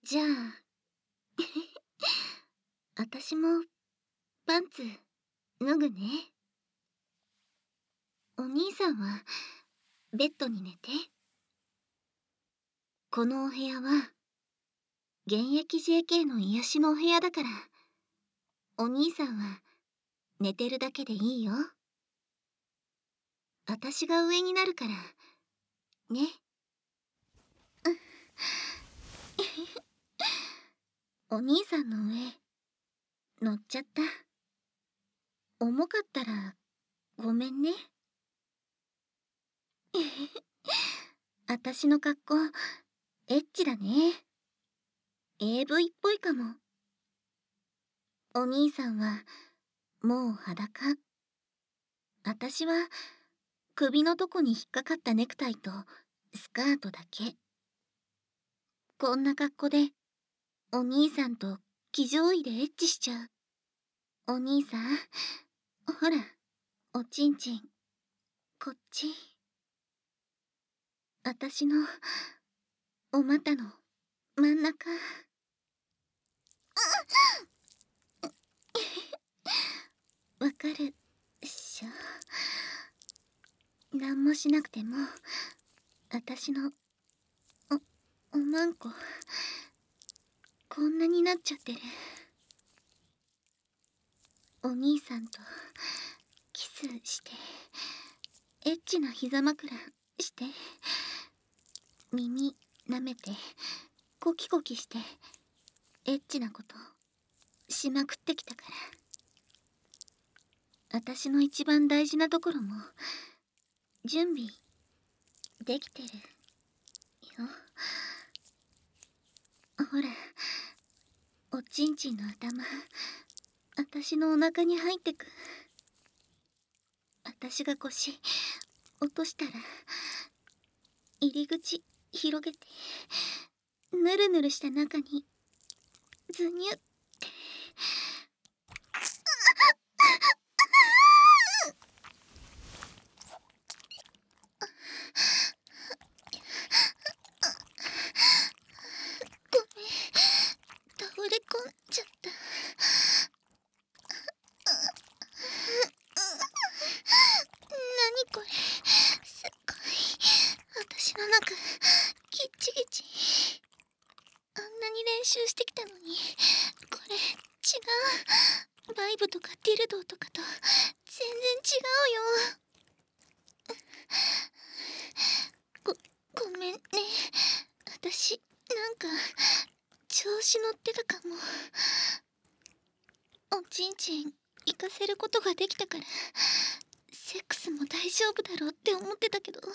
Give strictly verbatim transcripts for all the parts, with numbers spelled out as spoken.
じゃあ私もパンツ脱ぐね。お兄さんはベッドに寝て。このお部屋は現役 ジェーケー の癒しのお部屋だから、お兄さんは寝てるだけでいいよ。私が上になるからね。お兄さんの上乗っちゃった。重かったらごめんね。私の格好エッチだね。 エーブイ っぽいかも。お兄さんはもう裸。私は首のとこに引っかかったネクタイとスカートだけ。こんな格好でお兄さんと騎乗位でエッチしちゃう。お兄さん、ほら、おちんちんこっち。私のお股の真ん中。わかるっしょ。なんもしなくても私のおおまんここんなになっちゃってる。お兄さんとキスしてエッチな膝枕して、耳舐めてコキコキしてエッチなことしまくってきたから、私の一番大事なところも準備できてるよ。ほら、おちんちんの頭私のお腹に入ってく。私が腰落としたら入り口広げてぬるぬるした中にズニュッて。ごめん、倒れ込んじゃった。何これ、すっごい私の中ギッチギチ。あんなに練習してきたのにこれ違う。バイブとかディルドーとかと全然違うよ。ごごめんね、私なんか調子乗ってたかも。おちんちん行かせることができたからセックスも大丈夫だろうって思ってたけど、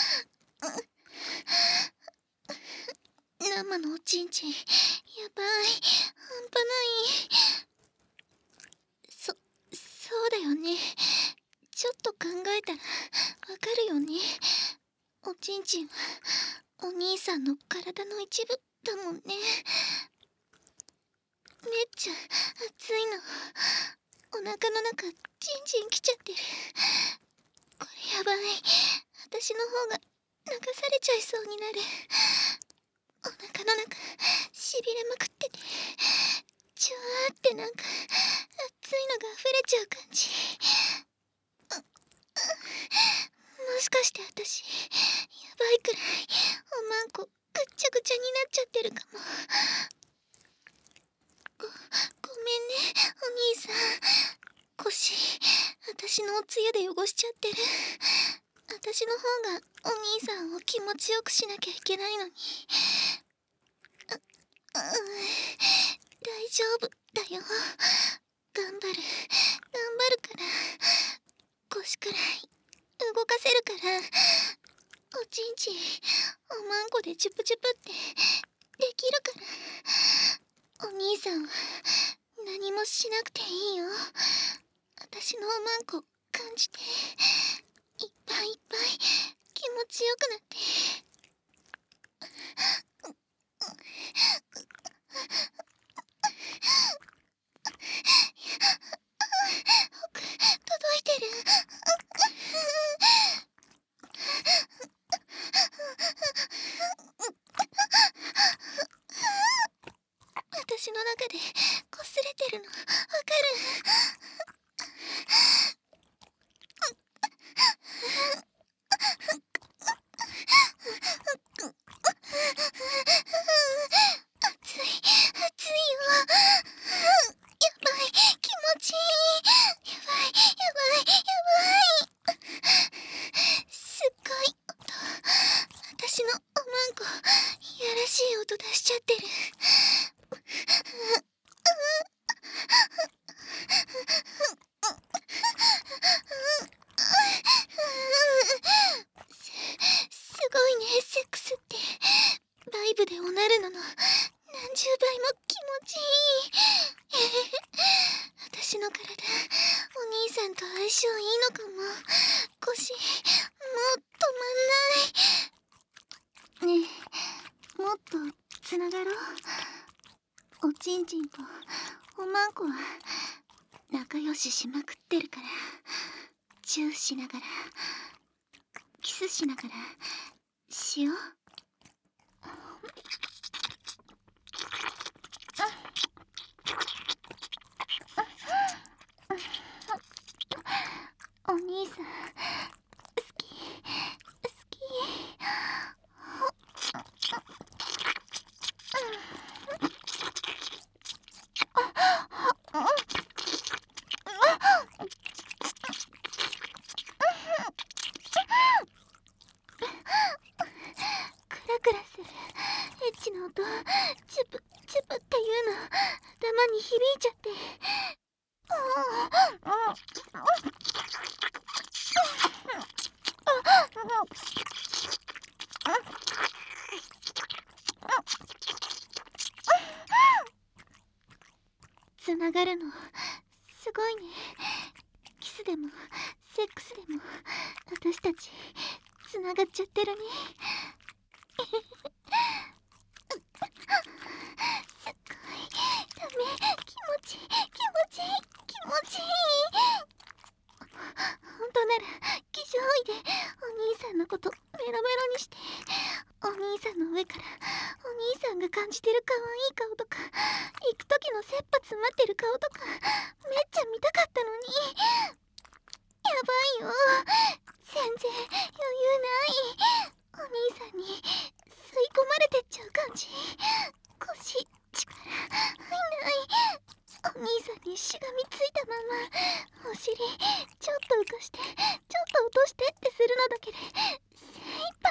生のおちんちんやばい、半端ない。そそうだよね、ちょっと考えたらわかるよね。おちんちんはお兄さんの体の一部だもんね。めっちゃ熱いの。お腹の中チンチンきちゃってる。これやばい、私の方が流されちゃいそうになる。お腹の中しびれまくってて、ジュワーってなんか熱いのが溢れちゃう感じ。もしかして私やばいくらいおまんこぐっちゃぐちゃになっちゃってるかも。ごごめんねお兄さん。腰私のおつゆで汚しちゃってる。私の方がお兄さんを気持ちよくしなきゃいけないのに。ううん大丈夫だよ、頑張る頑張るから。腰くらい動かせるから。おちんちんおまんこでチュプチュプってできるから。お兄さんは何もしなくていいよ。私のおまんこ感じていっぱいいっぱい気持ちよくなって。奥届いてる。 私の中で擦れてるのわかる？熱い熱いよ。やばい、気持ちいい。やばいやばいやばい。すっごい音。私のおまんこいやらしい音出しちゃってる。す、すごいね、セックスって。ライブでおなるのの何十倍も気持ちいい。私の体、お兄さんと相性いいのかも。腰、もう止まんない。ねえ、もっとつながろう。おちんちんとおまんこは仲良ししまくってるから、チューしながらキスしながらしよう。お兄さん好き好き。クラクラするエッチな音、チュプチュプっていうの頭に響いちゃって。つながるのすごいね。キスでもセックスでも私たちつながっちゃってるね。すっごいダメ、気持ちいい気持ちいい気持ちいい。本当なら化粧置いでお兄さんのことメロメロにして、お兄さんの上からお兄さんが感じてる可愛い顔とか、行く時の切羽詰まってる顔とかめっちゃ見たかったのに。やばいよ、全然余裕ない。お兄さんに吸い込まれてっちゃう感じ。腰力入んない。お兄さんにしがみついたままお尻ちょっと浮かしてちょっと落としてってするのだけで精一杯。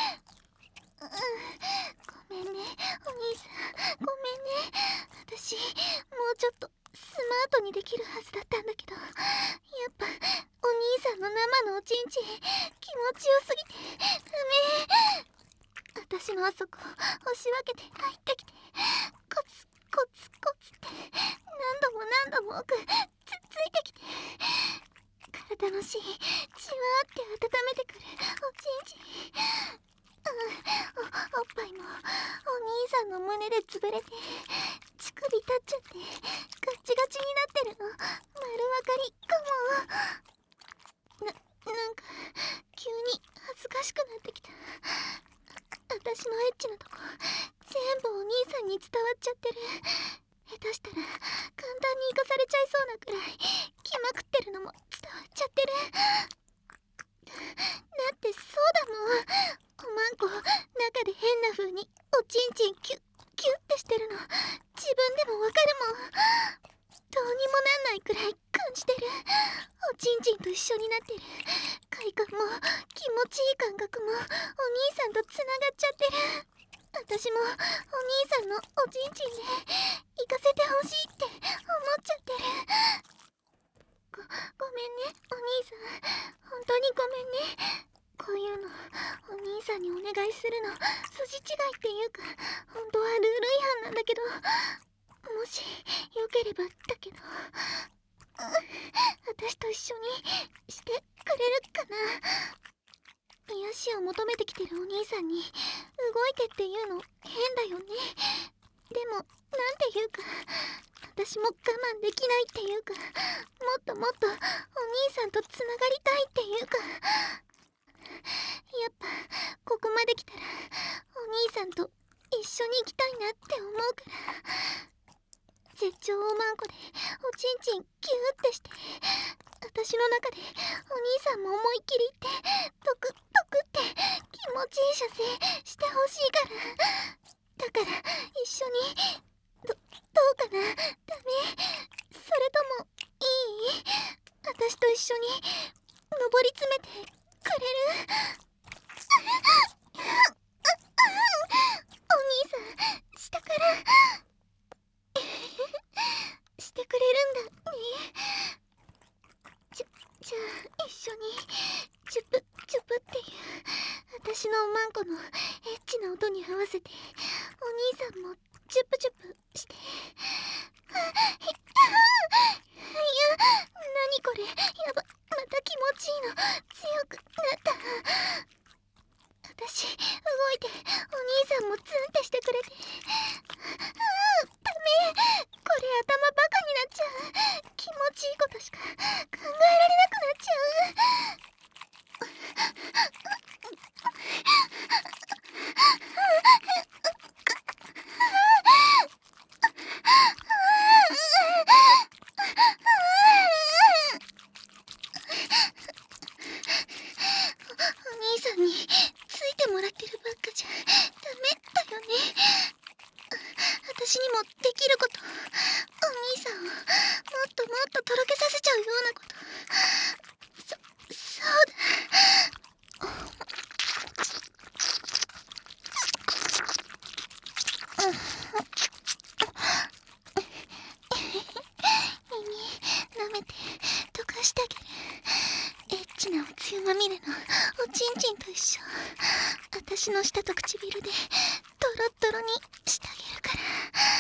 うん、ごめんねお兄さん、ごめんね。私もうちょっとスマートにできるはずだったんだけど、やっぱお兄さんの生のおちんちん気持ちよすぎてダメ。私のあそこ押し分けて入ってきてコツコツコツって何度も何度も奥つっついてきて、体の芯じわって温めてくるおちんちん。うん、お, おっぱいもお兄さんの胸で潰れて乳首立っちゃってガチガチになってるの丸分かりかも。な、なんか急に恥ずかしくなってきた。私のエッチなとこ全部お兄さんに伝わっちゃってる。下手したら簡単に生かされちゃいそうなくらい気まくってるのも伝わっちゃってる。だってそうだもん、おまんこ中で変な風におちんちんキュッキュッてしてるの自分でもわかるもん。どうにもなんないくらい感じてる。おちんちんと一緒になってる快感も気持ちいい感覚もお兄さんとつながっちゃってる。私もお兄さんのおちんちんで行かせてほしいって思っちゃってる。ご、ごめんねお兄さん、本当にごめんね。こういうのお兄さんにお願いするの筋違いっていうか本当はルール違反なんだけど、もしよければだけど、私と一緒にしてくれるかな。癒しを求めてきてるお兄さんに動いてっていうの変だよね。でもなんていうか私も我慢できないっていうか、もっともっとお兄さんとつながりたいっていうか、やっぱここまで来たらお兄さんと一緒に行きたいなって思うから。 絶頂おまんこでおちんちんキューってして、私の中でお兄さんも思いっきり言ってトクトクって気持ちいい射精してほしいから。だから一緒にどどうかな。ダメ？それともいい？私と一緒に上り詰めてくれる？お兄さん、下からしてくれるんだね。じゃ、じゃあ一緒にチュプチュプっていう私のおまんこのエッチな音に合わせてお兄さんもチュプチュプして。いや、何これ、やば、また気持ちいいの強くなった。私動いてお兄さんもツンってしてくれて。あー、ダメ、これ頭バカになっちゃう。気持ちいいことしか考えられなくなっちゃう。お兄さんについてもらってるばっかじゃダメだよね。私にもできること、お兄さんをもっともっととろけさせちゃうようなこと、そそうだ。耳舐めて溶かしてあげる。エッチなおつゆまみれのおちんちんと一緒。私の舌と唇でトロットロにしてあげるから。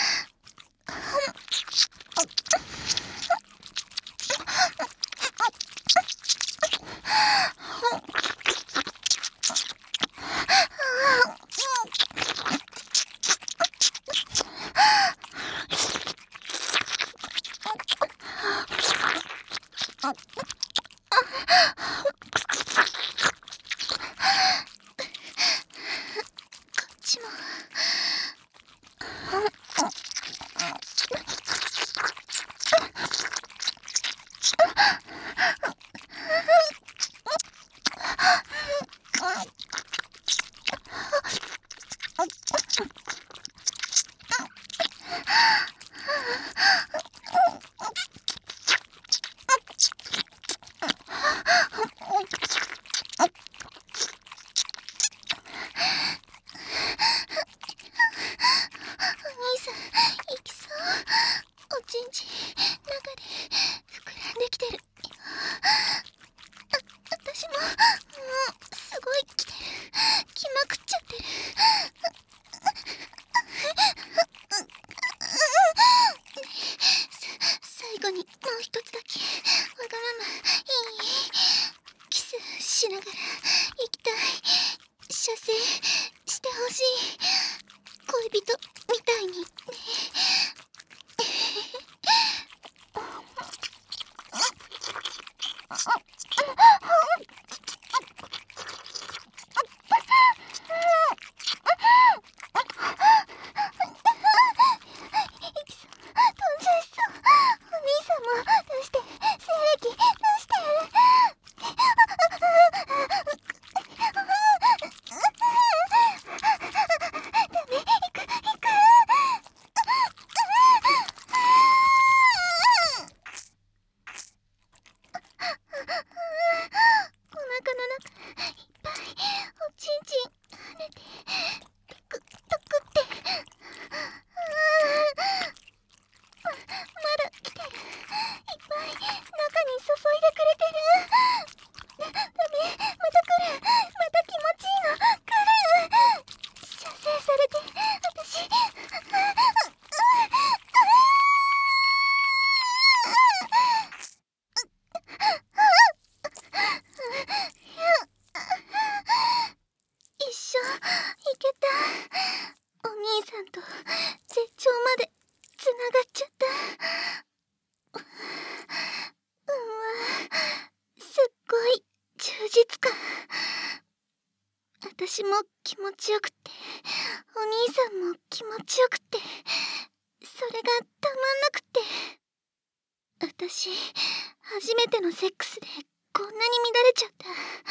しながら行きたい。射精してほしい。恋人みたいにね。私も気持ちよくって、お兄さんも気持ちよくって、 それがたまんなくって。私初めてのセックスでこんなに乱れちゃった。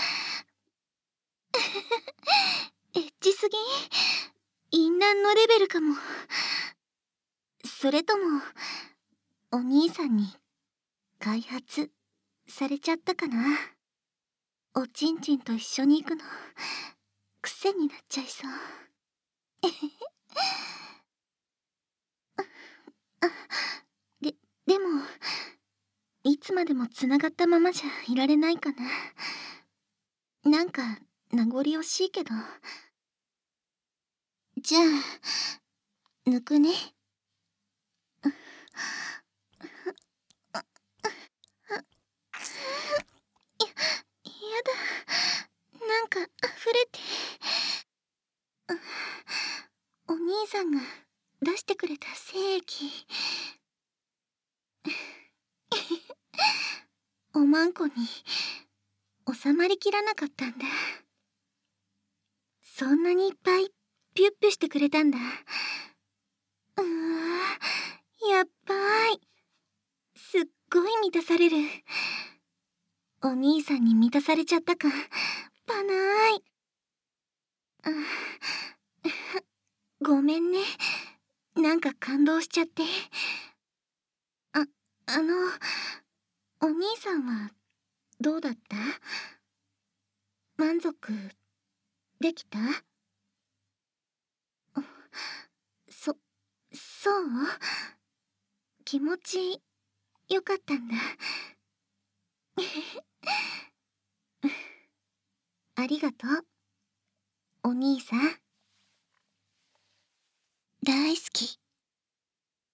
エッチすぎ？淫乱のレベルかも。それともお兄さんに開発されちゃったかな。おちんちんと一緒に行くの癖になっちゃいそう。あ、で、でもいつまでもつながったままじゃいられないかな。なんか名残惜しいけど。じゃあ抜くね。や、やだ。なんか溢れて。お兄さんが出してくれた精液。おまんこに収まりきらなかったんだ。そんなにいっぱいピュッピュしてくれたんだ。うわー、やっばい。すっごい満たされる。お兄さんに満たされちゃったかパナーい。あ、ごめんね、なんか感動しちゃって。あ、あのお兄さんはどうだった？満足できた？そ、そう？気持ちよかったんだ。ありがとう、お兄さん。大好き。